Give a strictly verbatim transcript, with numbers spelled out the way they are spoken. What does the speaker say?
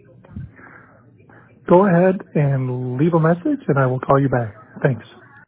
Go ahead and leave a message and I will call you back. Thanks.